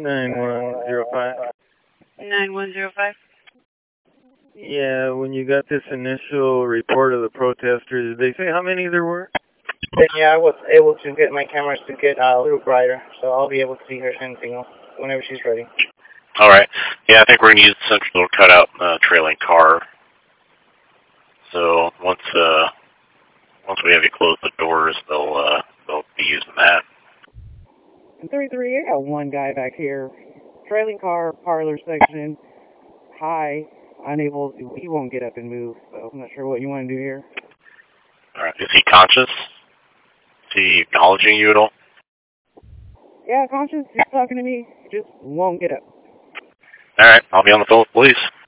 9105. 9105. Yeah, when you got this initial report of the protesters, did they say how many there were? Yeah, I was able to get my cameras to get a little brighter, so I'll be able to see her signal whenever she's ready. All right. Yeah, I think we're going to use the central cutout trailing car. So once we have you close the doors, they'll be using that. 33, I got one guy back here. Trailing car, parlor section. High, unable, he won't get up and move, so I'm not sure what you want to do here. All right. Is he conscious? Is he acknowledging you at all? Yeah, conscious, he's talking to me, just won't get up. All right. I'll be on the phone with police.